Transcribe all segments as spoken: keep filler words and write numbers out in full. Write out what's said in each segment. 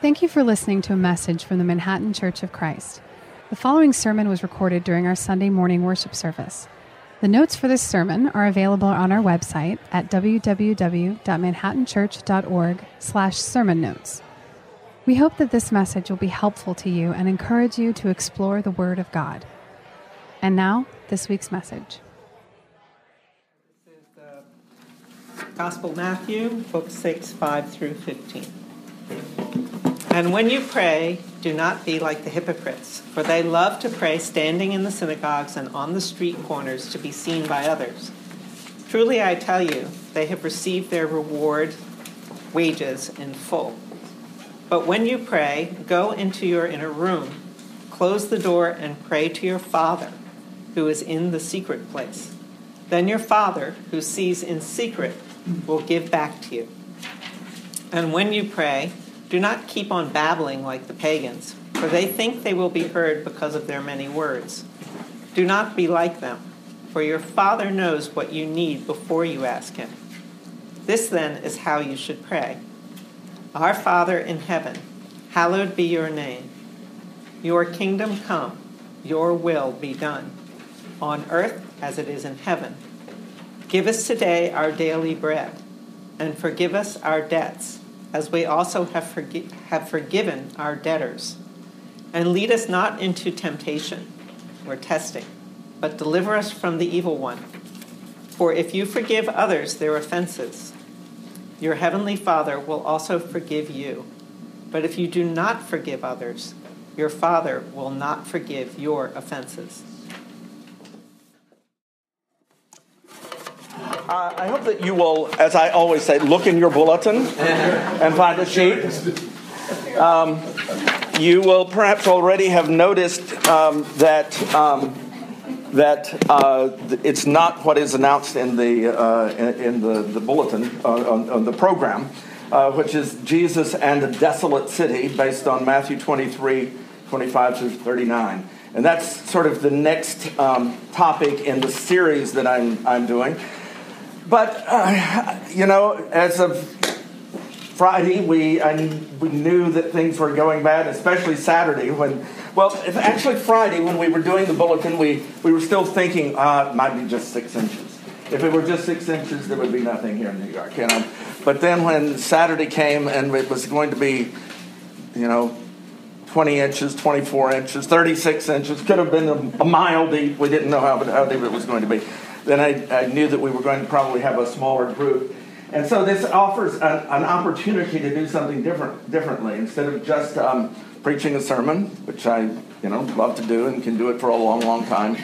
Thank you for listening to a message from the Manhattan Church of Christ. The following sermon was recorded during our Sunday morning worship service. The notes for this sermon are available on our website at w w w dot manhattan church dot org slash sermon notes. We hope that this message will be helpful to you and encourage you to explore the Word of God. And now, this week's message. This is the Gospel of Matthew, Book six, five through fifteen. And when you pray, do not be like the hypocrites, for they love to pray standing in the synagogues and on the street corners to be seen by others. Truly I tell you, they have received their reward, wages, in full. But when you pray, go into your inner room, close the door, and pray to your Father, who is in the secret place. Then your Father, who sees in secret, will give back to you. And when you pray, do not keep on babbling like the pagans, for they think they will be heard because of their many words. Do not be like them, for your Father knows what you need before you ask him. This then is how you should pray. Our Father in heaven, hallowed be your name. Your kingdom come, your will be done, on earth as it is in heaven. Give us today our daily bread, and forgive us our debts, as we also have, forgi- have forgiven our debtors. And lead us not into temptation or testing, but deliver us from the evil one. For if you forgive others their offenses, your heavenly Father will also forgive you. But if you do not forgive others, your Father will not forgive your offenses. Uh, I hope that you will, as I always say, look in your bulletin and find a sheet. Um, you will perhaps already have noticed um, that um, that uh, it's not what is announced in the uh, in the, the bulletin uh, on, on the program, uh, which is Jesus and a Desolate City, based on Matthew twenty-three, twenty-five through thirty-nine. And that's sort of the next um, topic in the series that I'm I'm doing. But, uh, you know, as of Friday, we I, we knew that things were going bad, especially Saturday when, well, actually Friday when we were doing the bulletin, we, we were still thinking, uh, it might be just six inches. If it were just six inches, there would be nothing here in New York, you know. But then when Saturday came and it was going to be, you know, twenty inches, twenty-four inches, thirty-six inches, could have been a, a mile deep. We didn't know how, how deep it was going to be. Then I, I knew that we were going to probably have a smaller group. And so this offers an, an opportunity to do something different, differently. Instead of just um, preaching a sermon, which I you know, love to do and can do it for a long, long time,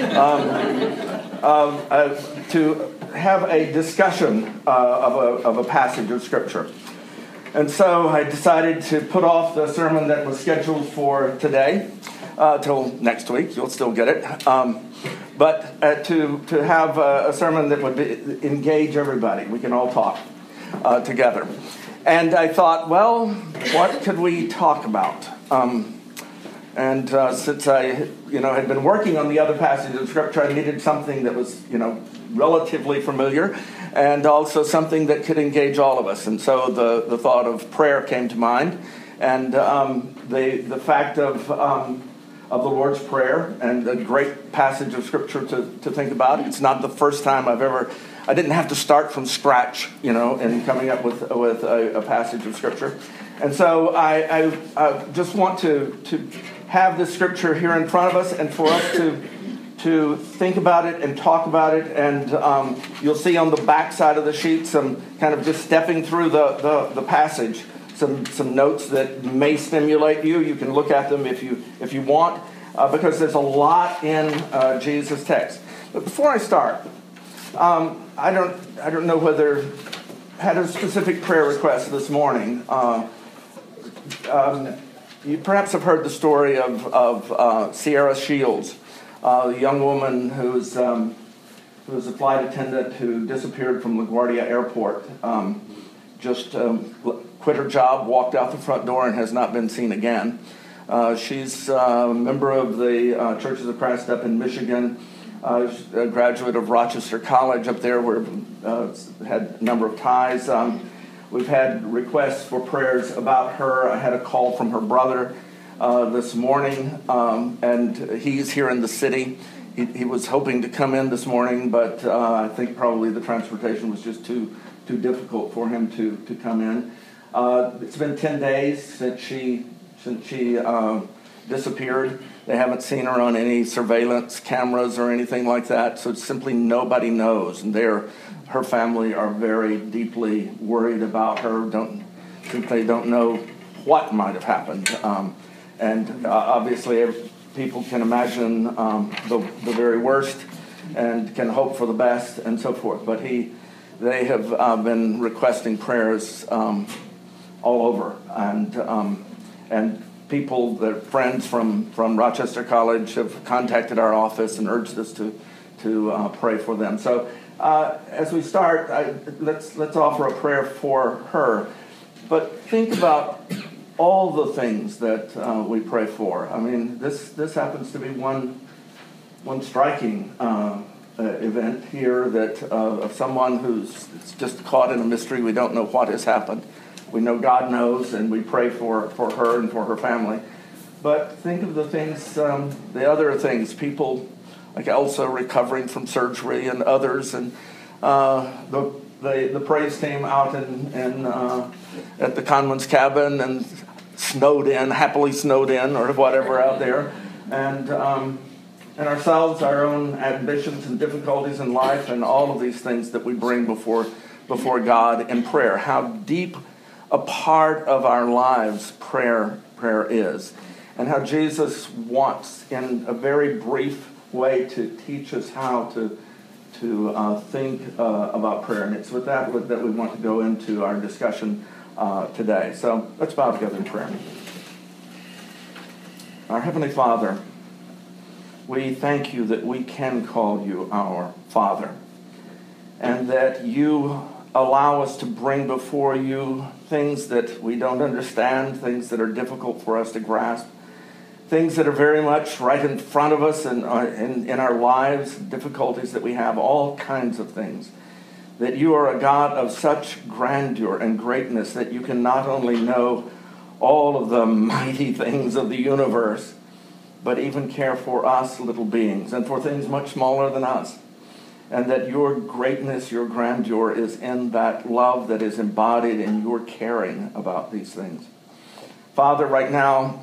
um, uh, uh, to have a discussion uh, of, a, of a passage of Scripture. And so I decided to put off the sermon that was scheduled for today uh, till next week. You'll still get it. Um, But uh, to to have a, a sermon that would be, engage everybody. We can all talk uh, together. And I thought, well, what could we talk about? Um, and uh, since I, you know, had been working on the other passages of Scripture, I needed something that was, you know, relatively familiar, and also something that could engage all of us. And so the, the thought of prayer came to mind, and um, the the fact of um, of the Lord's Prayer, and a great passage of Scripture to, to think about. It's not the first time I've ever, I didn't have to start from scratch, you know, in coming up with with a, a passage of Scripture. And so I, I, I just want to, to have this Scripture here in front of us, and for us to to think about it and talk about it. And um, you'll see on the back side of the sheet some kind of just stepping through the, the, the passage. Some some notes that may stimulate you. You can look at them if you if you want, uh, because there's a lot in uh, Jesus' text. But before I start, um, I don't I don't know whether I had a specific prayer request this morning. Uh, um, you perhaps have heard the story of of uh, Sierra Shields, uh, a young woman who's um, who was a flight attendant who disappeared from LaGuardia Airport. Um, just um, quit her job, walked out the front door, and has not been seen again. Uh, she's a member of the uh, Churches of Christ up in Michigan, uh, a graduate of Rochester College up there, where uh, had a number of ties. Um, we've had requests for prayers about her. I had a call from her brother uh, this morning, um, and he's here in the city. He, he was hoping to come in this morning, but uh, I think probably the transportation was just too too difficult for him to, to come in. Uh, it's been ten days since she since she uh, disappeared. They haven't seen her on any surveillance cameras or anything like that, so simply nobody knows. And they're, her family are very deeply worried about her. Don't think they don't know what might have happened. Um, and uh, obviously, people can imagine um, the the very worst and can hope for the best and so forth. But he, they have uh, been requesting prayers um, all over, and um, and. People, their friends from, from Rochester College have contacted our office and urged us to to uh, pray for them. So uh, as we start, I, let's let's offer a prayer for her. But think about all the things that uh, we pray for. I mean, this this happens to be one one striking uh, uh, event here that uh, of someone who's just caught in a mystery. We don't know what has happened. We know God knows, and we pray for, for her and for her family. But think of the things, um, the other things, people like Elsa recovering from surgery and others, and uh, the, the the praise team out in, in uh, at the Conman's cabin and snowed in, happily snowed in, or whatever out there, and um, and ourselves, our own ambitions and difficulties in life, and all of these things that we bring before before God in prayer. How deep a part of our lives prayer prayer is, and how Jesus wants in a very brief way to teach us how to to uh, think uh, about prayer. And it's with that that we want to go into our discussion uh, today. So let's bow together in prayer. Our Heavenly Father, we thank you that we can call you our Father, and that you allow us to bring before you things that we don't understand, things that are difficult for us to grasp, things that are very much right in front of us and in, in our lives, difficulties that we have, all kinds of things. That you are a God of such grandeur and greatness that you can not only know all of the mighty things of the universe, but even care for us little beings and for things much smaller than us. And that your greatness, your grandeur is in that love that is embodied in your caring about these things. Father, right now,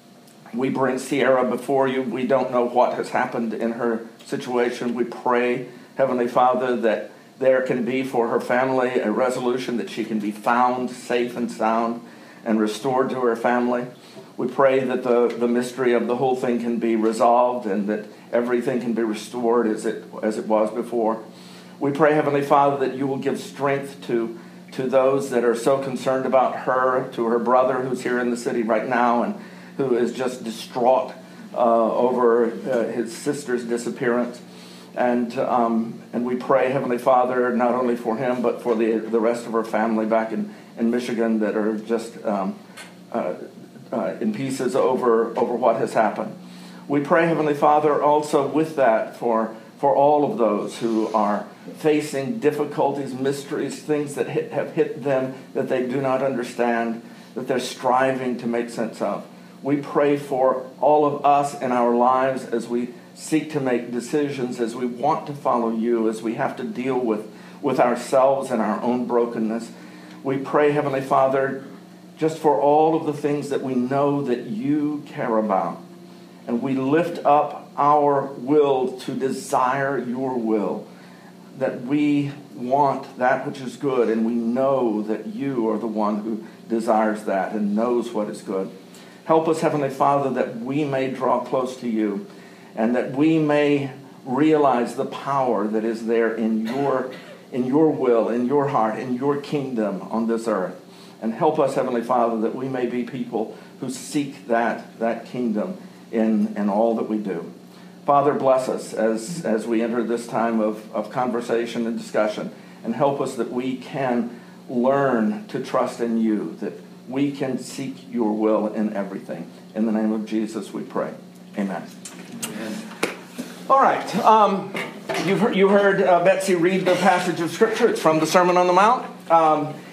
we bring Sierra before you. We don't know what has happened in her situation. We pray, Heavenly Father, that there can be for her family a resolution, that she can be found safe and sound and restored to her family. We pray that the, the mystery of the whole thing can be resolved and that everything can be restored as it as it was before. We pray, Heavenly Father, that you will give strength to, to those that are so concerned about her, to her brother who's here in the city right now and who is just distraught uh, over uh, his sister's disappearance. And um, and we pray, Heavenly Father, not only for him, but for the, the rest of her family back in, in Michigan that are just um, uh, uh, in pieces over, over what has happened. We pray, Heavenly Father, also with that for, for all of those who are facing difficulties, mysteries, things that hit, have hit them that they do not understand, that they're striving to make sense of. We pray for all of us in our lives as we seek to make decisions, as we want to follow you, as we have to deal with, with ourselves and our own brokenness. We pray, Heavenly Father, just for all of the things that we know that you care about. And we lift up our will to desire your will, that we want that which is good, and we know that you are the one who desires that and knows what is good. Help us, Heavenly Father, that we may draw close to you and that we may realize the power that is there in your, in your will, in your heart, in your kingdom on this earth. And help us, Heavenly Father, that we may be people who seek that, that kingdom in, in all that we do. Father, bless us as, as we enter this time of, of conversation and discussion, and help us that we can learn to trust in you, that we can seek your will in everything. In the name of Jesus we pray. Amen. Amen. All right. Um, you've heard, you heard uh, Betsy read the passage of Scripture. It's from the Sermon on the Mount. Um,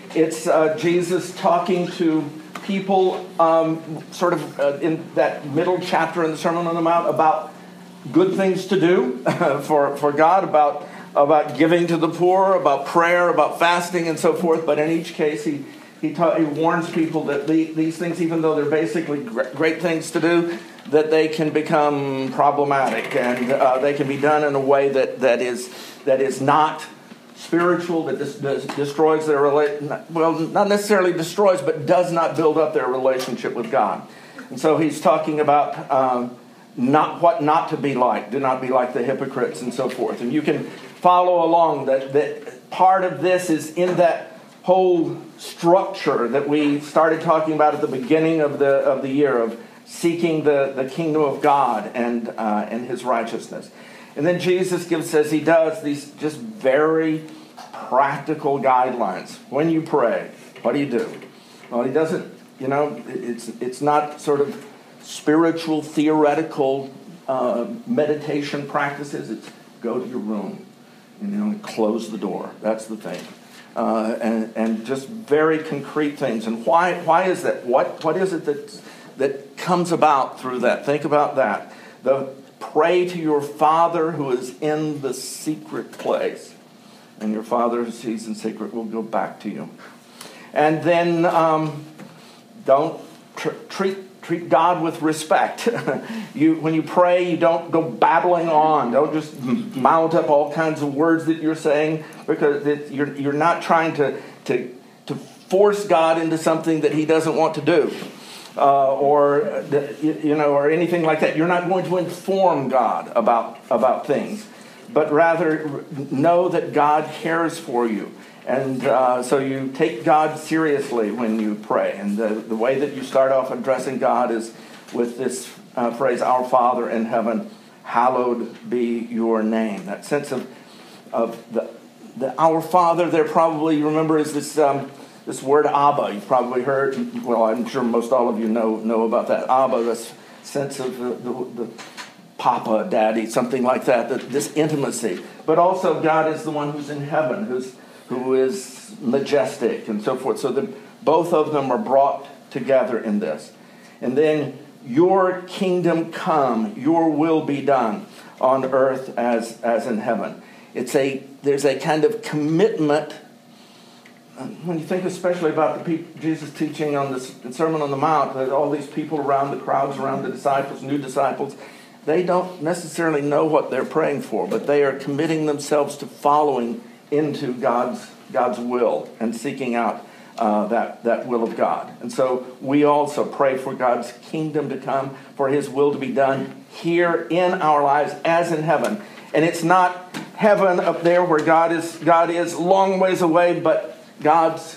It's uh, Jesus talking to people um, sort of uh, in that middle chapter in the Sermon on the Mount about good things to do for, for God, about, about giving to the poor, about prayer, about fasting, and so forth. But in each case, he, he, ta- he warns people that the, these things, even though they're basically great things to do, that they can become problematic, and uh, they can be done in a way that, that is that is not spiritual, that dis- dis- destroys their rela- well, not necessarily destroys, but does not build up their relationship with God. And so he's talking about um, not what not to be like. Do not be like the hypocrites, and so forth. And you can follow along that that part of this is in that whole structure that we started talking about at the beginning of the of the year of seeking the, the kingdom of God and uh, and His righteousness. And then Jesus gives, as He does, these just very practical guidelines. When you pray, what do you do? Well, He doesn't, you know, it's it's not sort of spiritual, theoretical uh, meditation practices. It's go to your room and, you know, close the door. That's the thing. Uh, and, and just very concrete things. And why why is that? What What is it that that comes about through that? Think about that. The pray to your Father who is in the secret place, and your Father who sees in secret will go back to you. And then um, don't tr- treat treat God with respect. you when you pray, you don't go babbling on. Don't just mount up all kinds of words that you're saying, because it, you're you're not trying to to to force God into something that He doesn't want to do. Uh, or uh, you know, or anything like that. You're not going to inform God about about things, but rather know that God cares for you, and uh, so you take God seriously when you pray. And the, the way that you start off addressing God is with this uh, phrase, "Our Father in heaven, hallowed be your name." That sense of of the the Our Father there probably, you remember, is this. Um, This word Abba, you've probably heard, well, I'm sure most all of you know know about that. Abba, this sense of the, the, the Papa, Daddy, something like that, that, this intimacy. But also God is the one who's in heaven, who's who is majestic and so forth. So that both of them are brought together in this. And then, your kingdom come, your will be done on earth as, as in heaven. It's a there's a kind of commitment. When you think especially about the people, Jesus teaching on the Sermon on the Mount, that all these people around, the crowds around the disciples, new disciples, they don't necessarily know what they're praying for, but they are committing themselves to following into God's God's will and seeking out uh, that, that will of God. And so we also pray for God's kingdom to come, for His will to be done here in our lives as in heaven. And it's not heaven up there where God is God is long ways away, but God's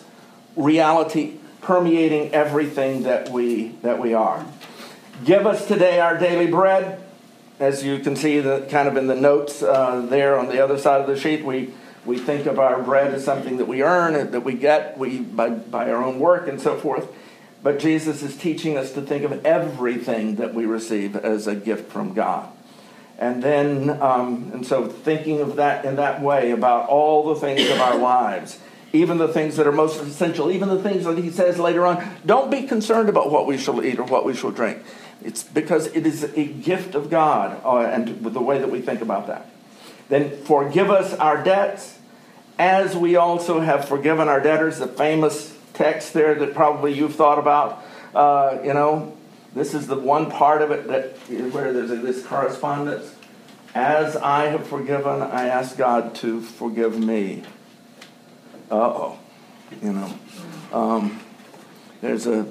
reality permeating everything that we that we are. Give us today our daily bread. As you can see, the kind of in the notes uh, there on the other side of the sheet, we we think of our bread as something that we earn, that we get, we by by our own work and so forth. But Jesus is teaching us to think of everything that we receive as a gift from God. And then, um, and so thinking of that in that way about all the things of our lives. Even the things that are most essential, even the things that He says later on, don't be concerned about what we shall eat or what we shall drink. It's because it is a gift of God, uh, and with the way that we think about that. Then forgive us our debts, as we also have forgiven our debtors. The famous text there that probably you've thought about. Uh, you know, this is the one part of it that where there's this correspondence. As I have forgiven, I ask God to forgive me. Uh-oh, you know, um, there's a,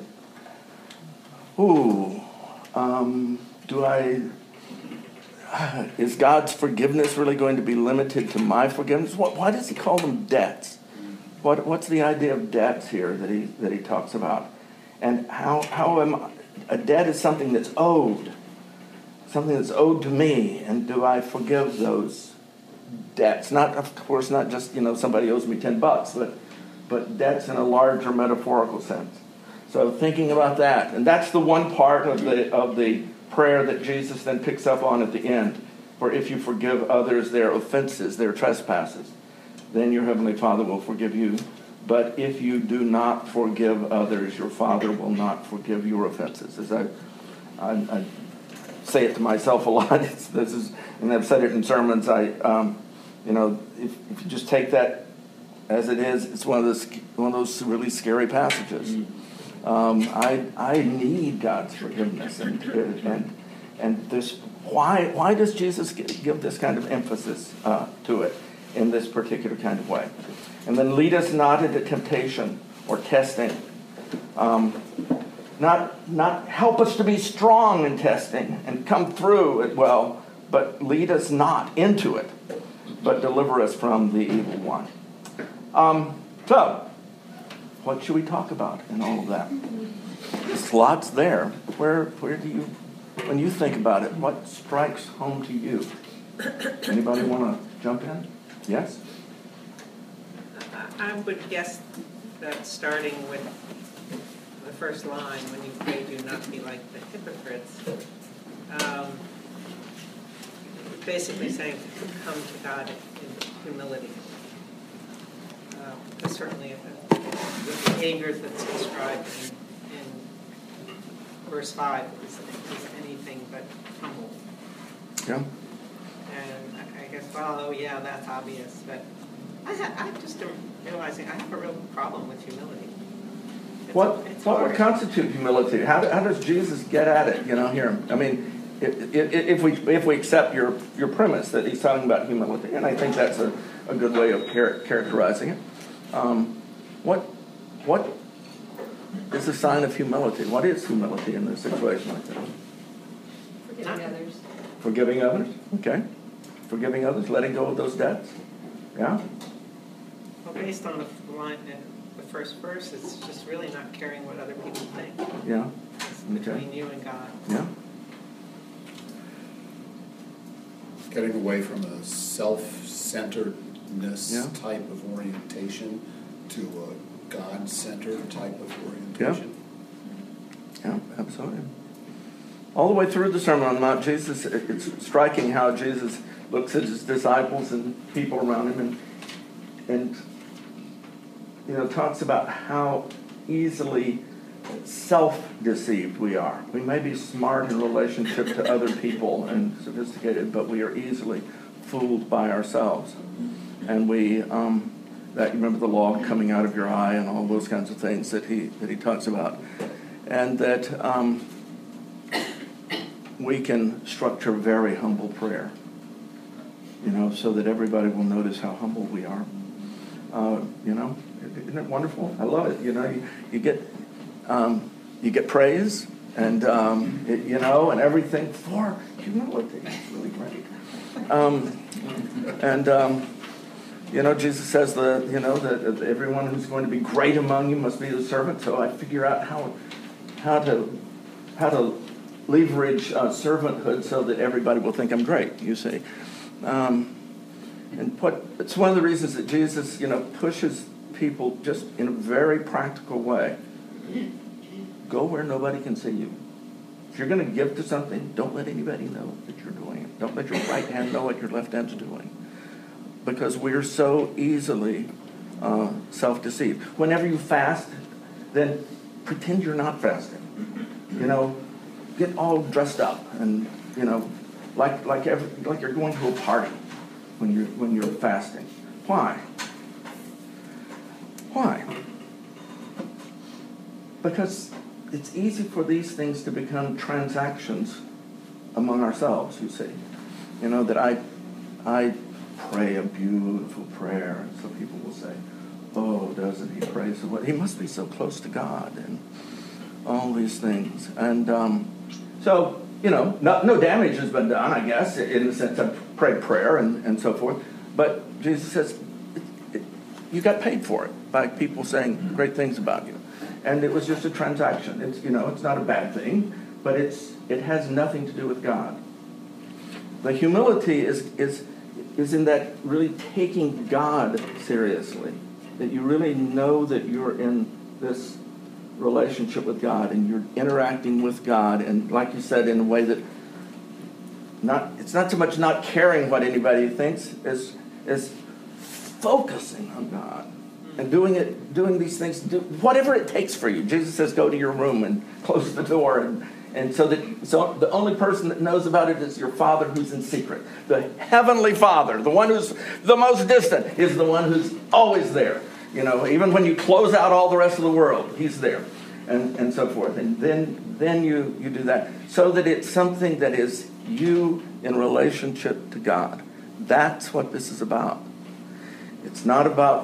ooh, um, do I, is God's forgiveness really going to be limited to my forgiveness? What, why does He call them debts? What, what's the idea of debts here that he that he talks about? And how how am I, a debt is something that's owed, something that's owed to me, and do I forgive those debts? Not, of course, not just, you know, somebody owes me ten bucks, but but debts in a larger metaphorical sense. So thinking about that, and that's the one part of the of the prayer that Jesus then picks up on at the end. For if you forgive others their offenses, their trespasses, then your heavenly Father will forgive you But if you do not forgive others, your Father will not forgive your offenses. As I, I, I say it to myself a lot. It's, this is, and I've said it in sermons. I, um, you know, if, if you just take that as it is, it's one of those one of those really scary passages. Um, I I need God's forgiveness, and and and this. Why why does Jesus give this kind of emphasis uh, to it in this particular kind of way? And then lead us not into temptation or testing. Um, not not help us to be strong in testing and come through it well, but lead us not into it, but deliver us from the evil one. Um, so, what should we talk about in all of that? There's lots there. Where where do you, when you think about it, what strikes home to you? Anybody want to jump in? Yes? I would guess that starting with the first line, when you pray, do not be like the hypocrites, um, basically saying to come to God in humility. Uh, because certainly the, the behavior that's described in, in verse five is, is anything but humble. Yeah. And I, I guess, well, oh yeah, that's obvious, but I, ha- I just am realizing I have a real problem with humility. It's What a, it's what hard. would constitute humility? How, how does Jesus get at it? You know, here. I mean, if, if, if we if we accept your your premise that he's talking about humility, and I think that's a, a good way of char- characterizing it. Um, what what is a sign of humility? What is humility in a situation like that? Forgiving others. Forgiving others. Okay. Forgiving others, letting go of those debts. Yeah. Well, based on the line, the first verse, it's just really not caring what other people think. Yeah. It's Okay. between you and God. Yeah. Getting away from a self-centeredness Yeah. type of orientation to a God-centered type of orientation. Yeah, absolutely. All the way through the Sermon on the Mount, Jesus, it's striking how Jesus looks at his disciples and people around him and, and you know, talks about how easily self-deceived we are. We may be smart in relationship to other people and sophisticated, but we are easily fooled by ourselves. And we, um, that you remember the log coming out of your eye and all those kinds of things that he that he talks about, and that um, we can structure very humble prayer. You know, so that everybody will notice how humble we are. Uh, you know, isn't it wonderful? I love it. You know, you, you get um, you get praise and um, it, you know, and everything for humility. It's really great. Um, and um, you know, Jesus says the you know that everyone who's going to be great among you must be the servant. So I figure out how how to how to leverage uh, servanthood so that everybody will think I'm great. You see. Um, and what it's one of the reasons that Jesus, you know, pushes people just in a very practical way. Go where nobody can see you. If you're going to give to something, don't let anybody know that you're doing it. Don't let your right hand know what your left hand's doing. Because we're so easily uh, self-deceived. Whenever you fast, then pretend you're not fasting. You know, get all dressed up and, you know, Like like every, like you're going to a party when you're when you're fasting. Why? Why? Because it's easy for these things to become transactions among ourselves. You see, you know that I I pray a beautiful prayer, and so people will say, "Oh, doesn't he pray so well? He must be so close to God," and all these things, and um, so. You know, no, no damage has been done, I guess, in the sense of prayed prayer and, and so forth. But Jesus says, it, it, you got paid for it by people saying great things about you. And it was just a transaction. It's, you know, it's not a bad thing, but it's it has nothing to do with God. The humility is is is in that really taking God seriously. That you really know that you're in this relationship with God and you're interacting with God, and like you said, in a way that not it's not so much not caring what anybody thinks as as focusing on God and doing it, doing these things, do, whatever it takes for you. Jesus says, go to your room and close the door, and and so that so the only person that knows about it is your Father who's in secret. The Heavenly Father, the one who's the most distant, is the one who's always there. You know, even when you close out all the rest of the world, he's there, and and so forth. And then then you you do that so that it's something that is you in relationship to God. That's what this is about. It's not about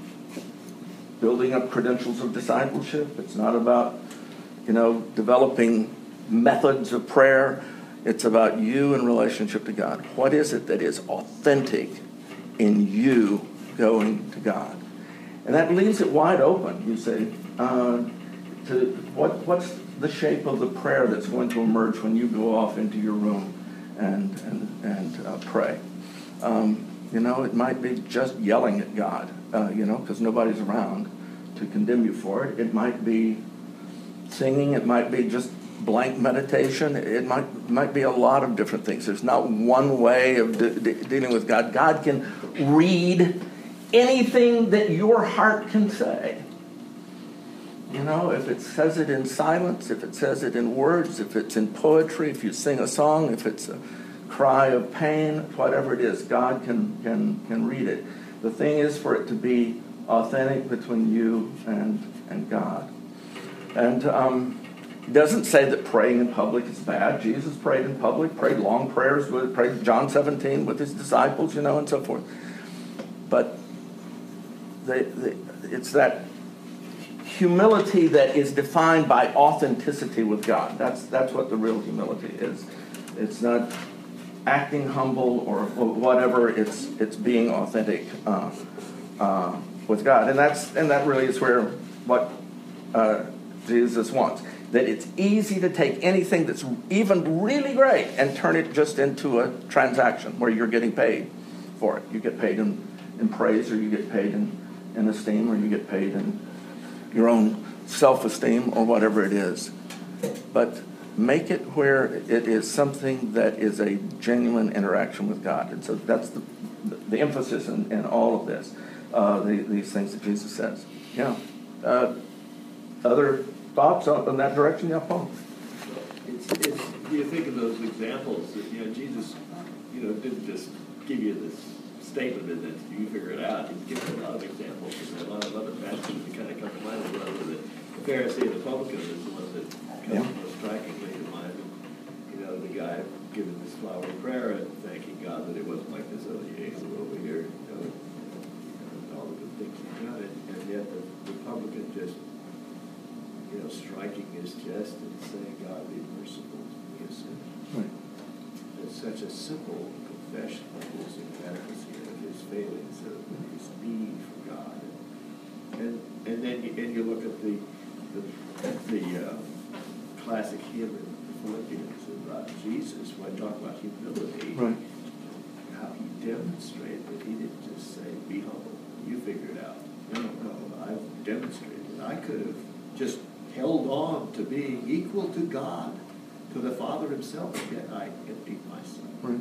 building up credentials of discipleship. It's not about, you know, developing methods of prayer. It's about you in relationship to God. What is it that is authentic in you going to God? And that leaves it wide open, you see, uh, to what what's the shape of the prayer that's going to emerge when you go off into your room and and, and uh, pray. Um, you know, it might be just yelling at God, uh, you know, because nobody's around to condemn you for it. It might be singing. It might be just blank meditation. It might might be a lot of different things. There's not one way of de- de- dealing with God. God can read anything that your heart can say. You know, if it says it in silence, if it says it in words, if it's in poetry, if you sing a song, if it's a cry of pain, whatever it is, God can can can read it. The thing is for it to be authentic between you and and God. And um, it doesn't say that praying in public is bad. Jesus prayed in public, prayed long prayers, with, prayed John seventeen with his disciples, you know, and so forth. But the, the, it's that humility that is defined by authenticity with God. That's that's what the real humility is. It's not acting humble or whatever. It's it's being authentic uh, uh, with God, and that's and that really is where what uh, Jesus wants. That it's easy to take anything that's even really great and turn it just into a transaction where you're getting paid for it. You get paid in, in praise, or you get paid in, in esteem, or you get paid in your own self-esteem, or whatever it is. But make it where it is something that is a genuine interaction with God. And so that's the the emphasis in, in all of this, uh, the, these things that Jesus says. Yeah. Uh, other thoughts on, on that direction? Yeah, Paul? It's, it's, you think of those examples that, you know, Jesus, you know, didn't just give you this statement and then you figure it out. He's given a lot of examples and a lot of other passages that kind of come to mind. The Pharisee and the publican is the one that comes Yeah. most strikingly to mind. You know, the guy giving this flowery prayer and thanking God that it wasn't like this other Yahoo over here, you know, and all the good things he's done. And, and yet the, the publican just, you know, striking his chest and saying, God, be merciful to me, a sinner. Right. It's such a simple confession of his inadequacy and of his failings, of his need for God. And and then you, and you look at the the, the uh, classic hymn in the Philippians about Jesus, when I talk about humility, Right. how he demonstrated that he didn't just say, be humble, you figure it out. No, no, I've demonstrated. I could have just held on to being equal to God, to the Father himself, and yet I emptied myself. Right.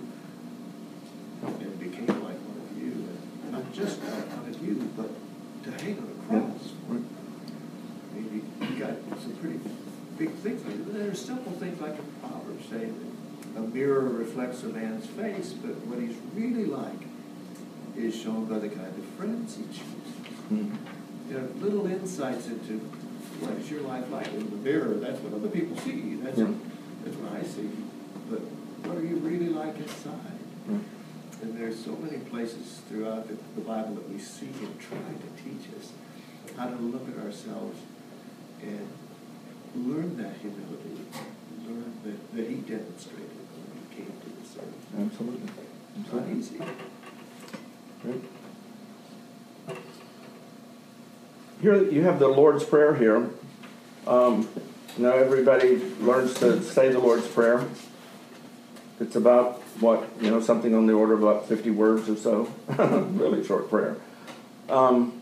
And became like one of you, and not just like one of you, but to hang on a cross. Right. I mean, you, you got some pretty big things. But there are simple things like in Proverbs saying that a mirror reflects a man's face, but what he's really like is shown by the kind of friends he chooses. Mm-hmm. You know, little insights into what is your life like in the mirror. That's what other people see. That's Yeah. what, that's what I see. But what are you really like inside? Right. And there's so many places throughout the, the Bible that we see him trying to teach us how to look at ourselves and learn that humility, learn that, that he demonstrated when he came to this earth. Absolutely. It's not easy. Right. Here you have the Lord's Prayer here. Um, now everybody learns to say the Lord's Prayer. It's about, what, you know, something on the order of about fifty words or so. Really short prayer. Um,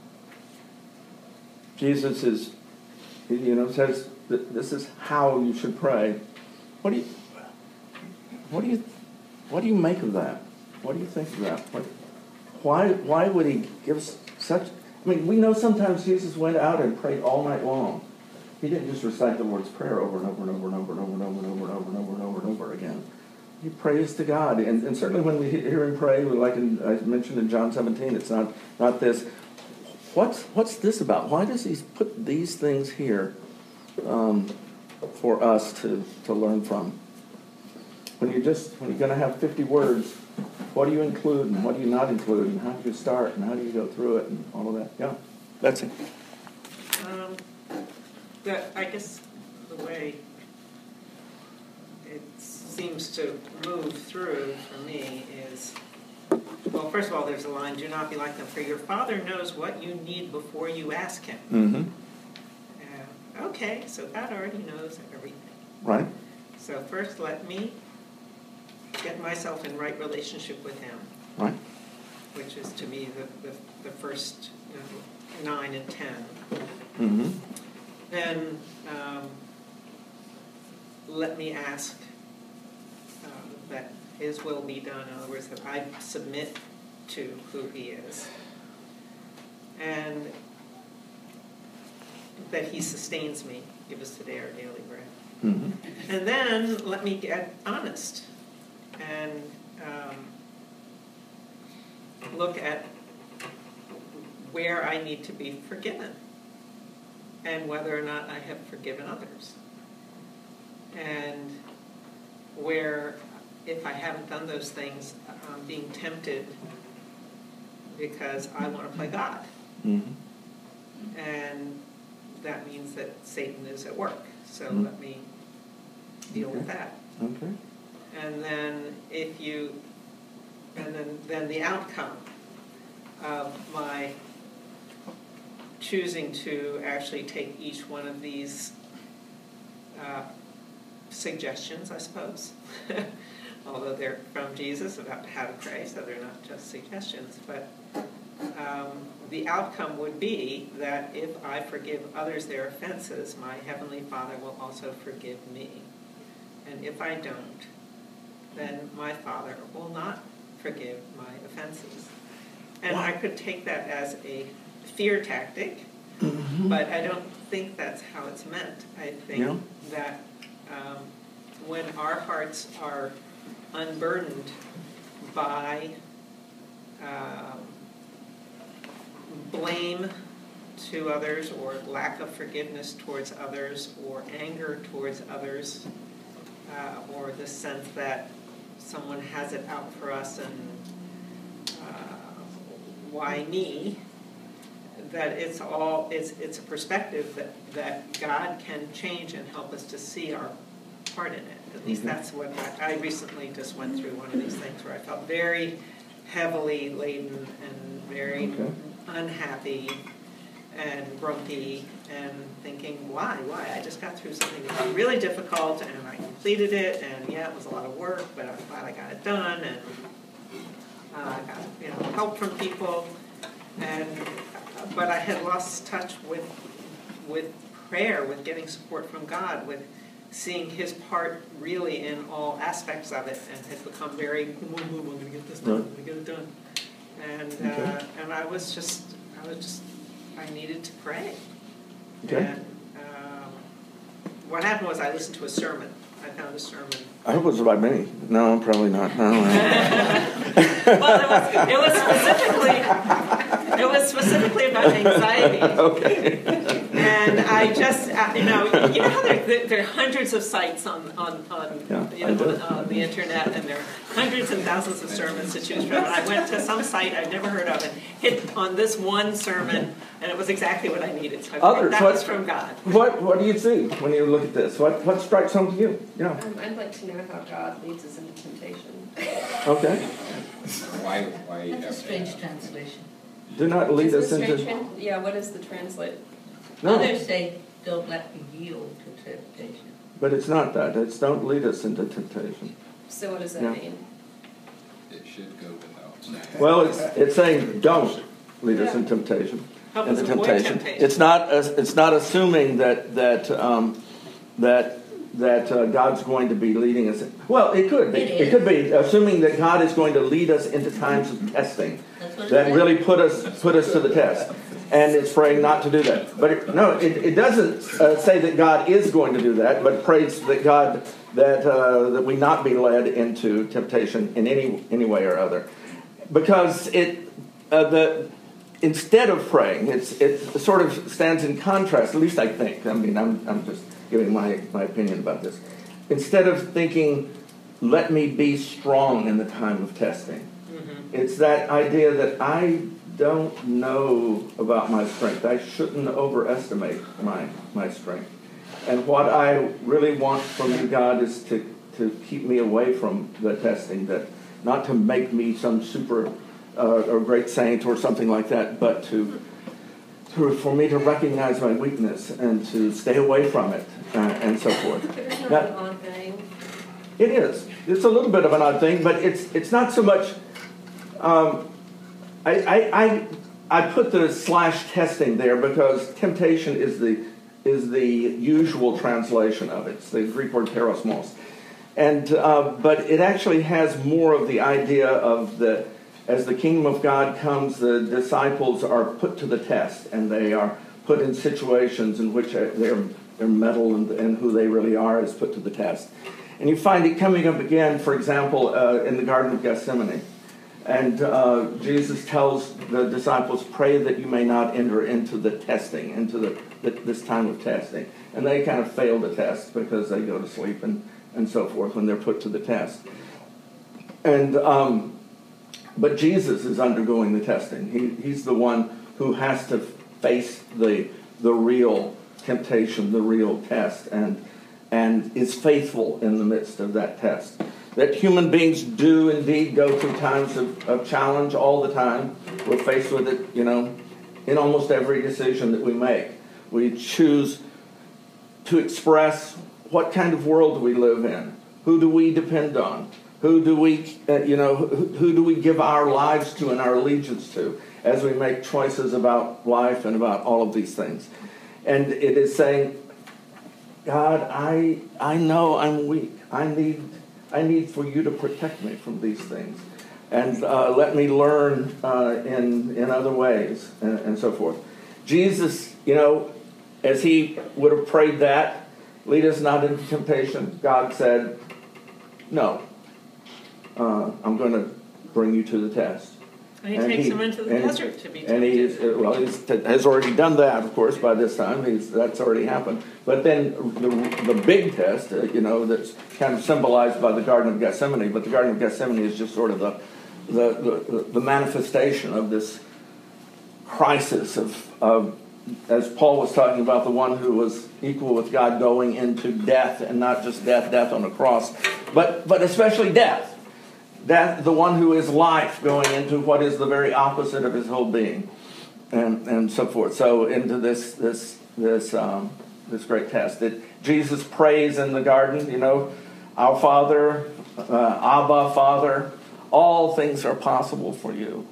Jesus is, you know, says that this is how you should pray. What do you, what do you, what do you make of that? What do you think of that? What, why, why would he give such? I mean, we know sometimes Jesus went out and prayed all night long. He didn't just recite the Lord's Prayer over and over and over and over and over and over and over and over and over and over and over again. He prays to God. And, and certainly when we hear him pray, like in, I mentioned in John seventeen, it's not, not this. What's, what's this about? Why does he put these things here um, for us to, to learn from? When you just, when you're going to have fifty words, what do you include and what do you not include, and how do you start and how do you go through it and all of that? Yeah, that's it. Um, that, I guess the way it seems to move through for me is, well, first of all, there's a line, do not be like them, for your Father knows what you need before you ask him. Mm-hmm. Uh, okay, so God already knows everything. Right. So first let me get myself in right relationship with him. Right. Which is to me the, the, the first you know, nine and ten. Mm-hmm. Then um, let me ask uh, that his will be done. In other words, that I submit to who he is. And that he sustains me. Give us today our daily bread. Mm-hmm. And then let me get honest and um, look at where I need to be forgiven and whether or not I have forgiven others. And where, if I haven't done those things, I'm being tempted because I want to play God. Mm-hmm. And that means that Satan is at work. So Mm-hmm. let me deal Okay. with that. Okay. And then if you, and then, then the outcome of my choosing to actually take each one of these uh, suggestions, I suppose, although they're from Jesus about how to pray, so they're not just suggestions, but um, the outcome would be that if I forgive others their offenses, my Heavenly Father will also forgive me. And if I don't, then my Father will not forgive my offenses. And I could take that as a fear tactic, Mm-hmm. but I don't think that's how it's meant. I think Yeah. that um, when our hearts are unburdened by um, blame to others, or lack of forgiveness towards others, or anger towards others, uh, or the sense that someone has it out for us and uh, why me, that it's all, it's, it's a perspective that, that God can change and help us to see our part in it. At least Mm-hmm. that's what I, I recently just went through one of these things where I felt very heavily laden and very Okay. unhappy and grumpy and thinking, why, why? I just got through something that was really difficult and I completed it, and yeah, it was a lot of work, but I'm glad I got it done, and uh, I got you know help from people, and but I had lost touch with with prayer, with getting support from God, with seeing his part really in all aspects of it, and had become very, I'm going to get this done, I'm going to get it done. And Okay. uh, and I was just, I was just, I needed to pray. Okay. And um, what happened was I listened to a sermon. I found a sermon. I hope it was about me. No, probably not. No, no. Well, it was, it was specifically, it was specifically about anxiety. Okay. And I just, uh, you know, you know how there, there are hundreds of sites on, on, on, Yeah, you I know, do. on the internet, and there are hundreds and thousands of sermons to choose from. And I went to some site I'd never heard of and hit on this one sermon, and it was exactly what I needed. So I thought Others, that what- was from God. What What do you see when you look at this? What What strikes home to you? Yeah. Um, I'd like to know how God leads us into temptation. Okay. Why, why you That's a have strange to translation. Do not lead Is us this into. strange? Yeah, what is the translate? No, Others say, don't let me yield to temptation. but it's not that. It's don't lead us into temptation. So what does that Yeah. mean? It should go without saying. Well, it's it's saying don't lead us Yeah. in temptation. Help into us avoid temptation. It's not. It's not assuming that that um, that that uh, God's going to be leading us. In, well, it could be. It It, is. could be assuming that God is going to lead us into times of testing That's what it that says. really put us put us to the test. And it's praying not to do that. But it, no, it, it doesn't uh, say that God is going to do that, but prays that God, that uh, that we not be led into temptation in any any way or other. Because it, uh, the instead of praying, it's it sort of stands in contrast, at least I think. I mean, I'm I'm just giving my, my opinion about this. Instead of thinking, let me be strong in the time of testing, mm-hmm. It's that idea that I don't know about my strength. I shouldn't overestimate my my strength. And what I really want from you, God, is to, to keep me away from the testing, that not to make me some super uh, or great saint or something like that, but to, to for me to recognize my weakness and to stay away from it uh, and so forth. It's not Now, an odd thing. it is. It's a little bit of an odd thing, but it's it's not so much. Um, I, I, I I put the slash testing there because temptation is the is the usual translation of it. It's the Greek word terosmos, and uh, but it actually has more of the idea of the as the kingdom of God comes, the disciples are put to the test, and they are put in situations in which their their mettle and, and who they really are is put to the test. And you find it coming up again, for example, uh, in the Garden of Gethsemane. And uh, Jesus tells the disciples, pray that you may not enter into the testing, into the, the this time of testing. And they kind of fail the test because they go to sleep and, and so forth when they're put to the test. And um, but Jesus is undergoing the testing. He, he's the one who has to face the the real temptation, the real test, and and is faithful in the midst of that test. That human beings do indeed go through times of, of challenge all the time. We're faced with it, you know, in almost every decision that we make. We choose to express what kind of world do we live in? Who do we depend on? Who do we, uh, you know, who, who do we give our lives to and our allegiance to as we make choices about life and about all of these things? And it is saying, God, I I know I'm weak. I need I need for you to protect me from these things, and uh, let me learn uh, in in other ways, and, and so forth. Jesus, you know, as he would have prayed that, lead us not into temptation. God said, no, uh, I'm going to bring you to the test. And he And takes he- him into the and- desert to be tempted. And he is, well, he has already done that, of course, by this time. He's, that's already happened. But then the, the big test, uh, you know, that's kind of symbolized by the Garden of Gethsemane, but the Garden of Gethsemane is just sort of the the, the, the manifestation of this crisis of, of, as Paul was talking about, the one who was equal with God going into death, and not just death, death on a cross, but but especially death. That the one who is life going into what is the very opposite of his whole being, and and so forth. So into this this this um, this great test that Jesus prays in the garden. You know, our Father, uh, Abba, Father, all things are possible for you.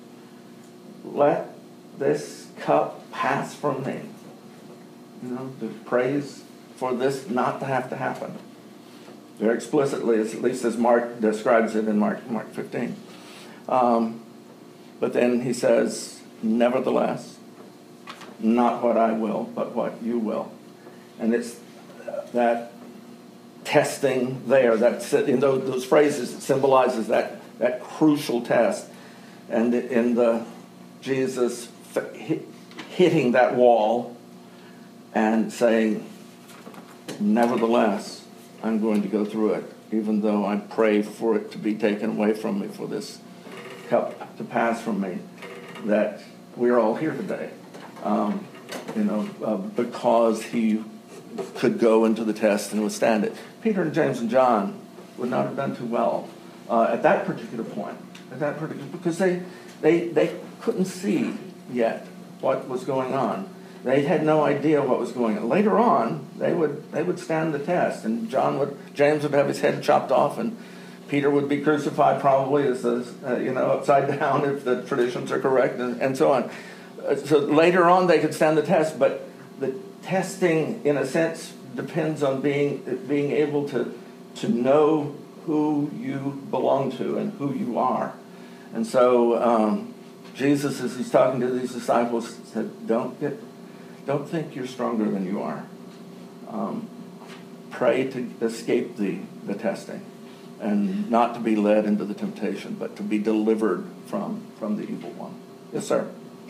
Let this cup pass from me. You know, the praise for this not to have to happen. Very explicitly, at least as Mark describes it in Mark, Mark fifteen. Um, but then he says, nevertheless, not what I will, but what you will. And it's that testing there, that in those, those phrases, it symbolizes that, that crucial test. And in the Jesus hitting that wall and saying, nevertheless, I'm going to go through it, even though I pray for it to be taken away from me, for this cup to pass from me, that we're all here today, um, you know, uh, because he could go into the test and withstand it. Peter and James and John would not have done too well uh, at that particular point, at that particular, because they, they, they couldn't see yet what was going on. They had no idea what was going on. Later on, they would they would stand the test, and John would James would have his head chopped off, and Peter would be crucified probably as the uh, you know upside down if the traditions are correct, and, and so on. Uh, so later on, they could stand the test, but the testing, in a sense, depends on being being able to to know who you belong to and who you are, and so. Um, Jesus, as he's talking to these disciples, said, don't get, don't think you're stronger than you are. Um, pray to escape the, the testing and not to be led into the temptation, but to be delivered from, from the evil one. Yes, sir.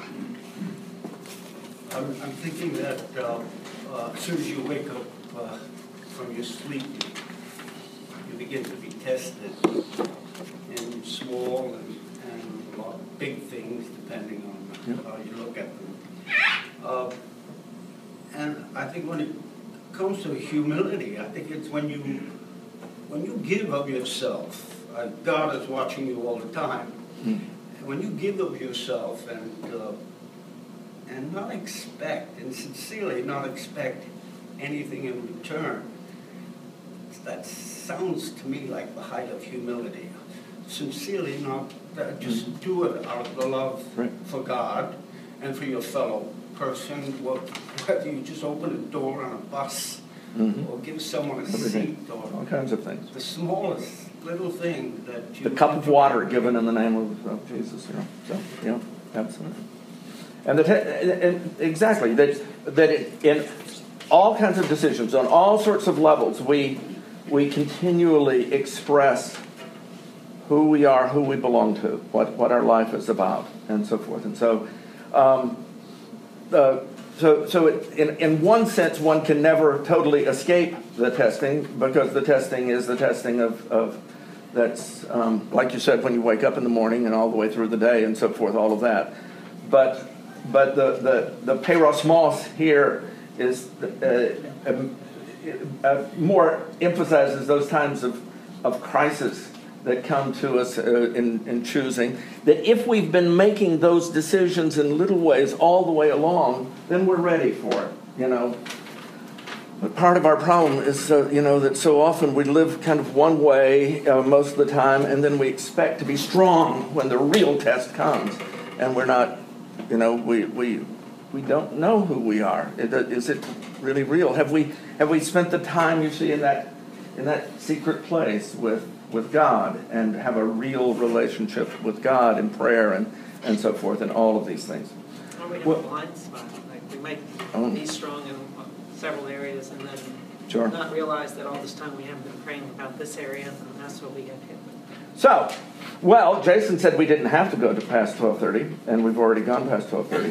I'm, I'm thinking that uh, uh, as soon as you wake up uh, from your sleep, you, you begin to be tested in small and, and uh, big things, depending on Yep. how you look at them. Uh, and I think when it comes to humility, I think it's when you when you give of yourself. Uh, God is watching you all the time. Mm. When you give of yourself and uh, and not expect, and sincerely not expect anything in return, that sounds to me like the height of humility. Sincerely not, uh, just mm-hmm. do it out of the love right. for God and for your fellow person, whether you just open a door on a bus mm-hmm. or give someone a Everything. seat or all kinds of things. The smallest little thing that you... The cup of water given in the name of, of Jesus, you know. So, yeah, absolutely. And, the te- and exactly, that, that it, in all kinds of decisions, on all sorts of levels, we we continually express who we are, who we belong to, what, what our life is about, and so forth. And so, um, uh, so, so it, in, in one sense, one can never totally escape the testing, because the testing is the testing of, of that's, um, like you said, when you wake up in the morning and all the way through the day and so forth, all of that. But but the, the, the perosmos here is uh, uh, uh, more emphasizes those times of, of crisis that come to us uh, in, in choosing, that if we've been making those decisions in little ways all the way along, then we're ready for it, you know. But part of our problem is, uh, you know, that so often we live kind of one way uh, most of the time, and then we expect to be strong when the real test comes, and we're not, you know, we we we don't know who we are. Is it really real? Have we have we spent the time, you see, in that in that secret place with with God, and have a real relationship with God in prayer and, and so forth, and all of these things? Or we have well, a blind spot. Like we might um, be strong in several areas and then sure. not realize that all this time we haven't been praying about this area, and that's what we get hit with. So, well, Jason said we didn't have to go to past twelve thirty, and we've already gone past twelve thirty.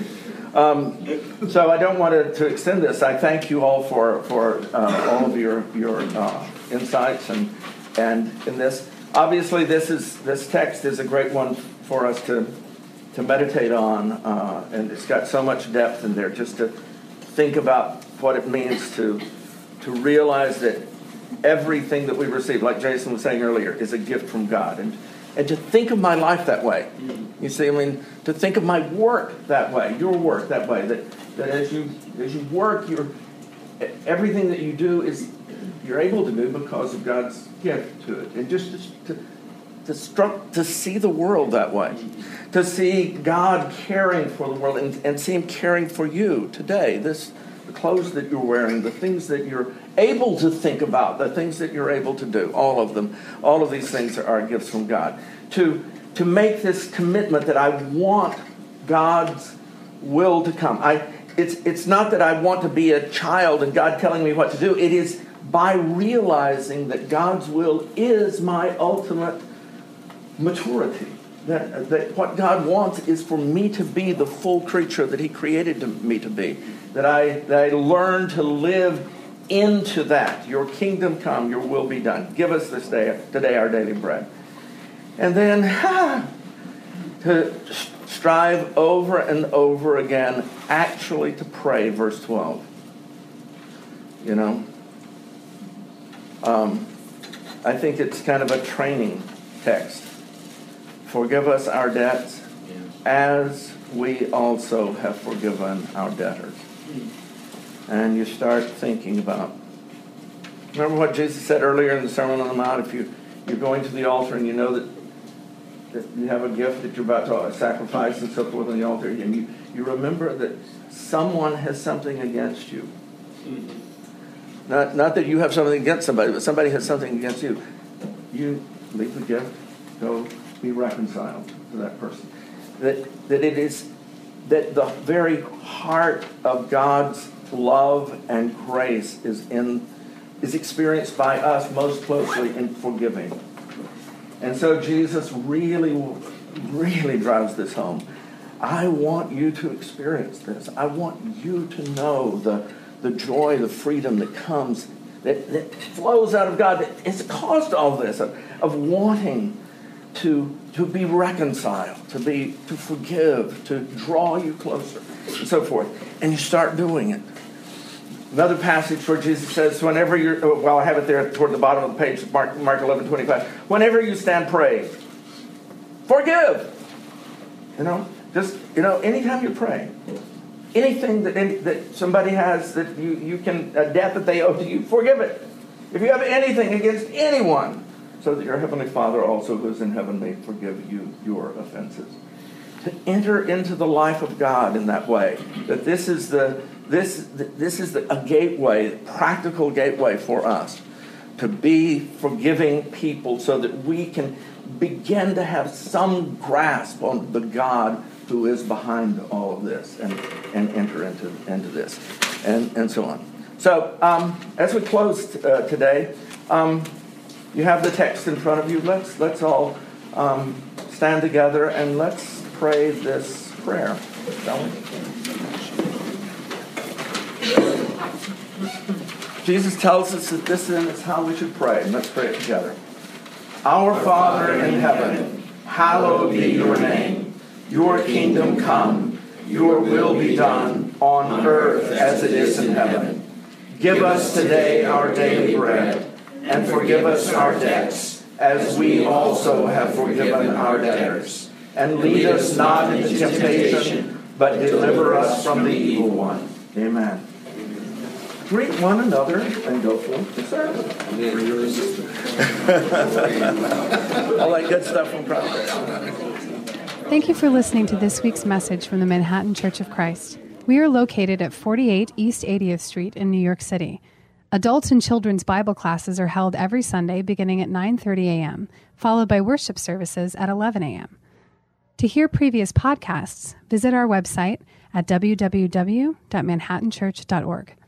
Um, so I don't want to, to extend this. I thank you all for, for uh, all of your, your uh, insights and and in this. Obviously, this is this text is a great one for us to to meditate on, uh, and it's got so much depth in there, just to think about what it means to to realize that everything that we receive, like Jason was saying earlier, is a gift from God. And and to think of my life that way. You see, I mean, to think of my work that way, your work that way, that, that as you as you work, you're, everything that you do is you're able to do because of God's gift to it. And just to, to, to, struck, to see the world that way, to see God caring for the world and, and see Him caring for you today, this the clothes that you're wearing, the things that you're able to think about, the things that you're able to do, all of them, all of these things are gifts from God. To, to make this commitment that I want God's will to come. I, it's, it's not that I want to be a child and God telling me what to do. It is by realizing that God's will is my ultimate maturity. That, that what God wants is for me to be the full creature that He created to, me to be. That I, that I learn to live into that. Your kingdom come, your will be done. Give us this day, today our daily bread. And then ah, to strive over and over again, actually to pray, verse twelve. You know, um, I think it's kind of a training text. Forgive us our debts as we also have forgiven our debtors. And you start thinking about, remember what Jesus said earlier in the Sermon on the Mount, if you, you're going to the altar and you know that, that you have a gift that you're about to sacrifice and so forth on the altar, and you, you remember that someone has something against you. Not, not that you have something against somebody, but somebody has something against you. You leave the gift, go be reconciled to that person. that, that it is that the very heart of God's love and grace is in is experienced by us most closely in forgiving. And so Jesus really, really drives this home. I want you to experience this. I want you to know the, the joy, the freedom that comes, that, that flows out of God. That it's caused all this, of, of wanting to, to be reconciled, to be to forgive, to draw you closer, and so forth. And you start doing it. Another passage where Jesus says, whenever you're, well, I have it there toward the bottom of the page, Mark, Mark eleven twenty-five. Whenever you stand praying, forgive. You know, just, you know, anytime you pray, anything that any, that somebody has that you, you can, a debt that they owe to you, forgive it. If you have anything against anyone, so that your heavenly Father also who is in heaven may forgive you your offenses. To enter into the life of God in that way, that this is the this this is the, a gateway, practical gateway for us to be forgiving people, so that we can begin to have some grasp on the God who is behind all of this, and, and enter into into this, and and so on. So um, as we close uh, today, um, you have the text in front of you. Let's let's all um, stand together and let's pray this prayer, shall we? Jesus tells us that this is how we should pray. Let's pray it together. Our Father in heaven, hallowed be your name. Your kingdom come. Your will be done on earth as it is in heaven. Give us today our daily bread, and forgive us our debts, as we also have forgiven our debtors. And lead us not into temptation, but deliver us from the evil one. Amen. Greet one another and go forth to serve. All that good stuff from Progress. Thank you for listening to this week's message from the Manhattan Church of Christ. We are located at forty-eight East eightieth Street in New York City. Adults and children's Bible classes are held every Sunday beginning at nine thirty a.m., followed by worship services at eleven a.m. To hear previous podcasts, visit our website at w w w dot manhattan church dot org.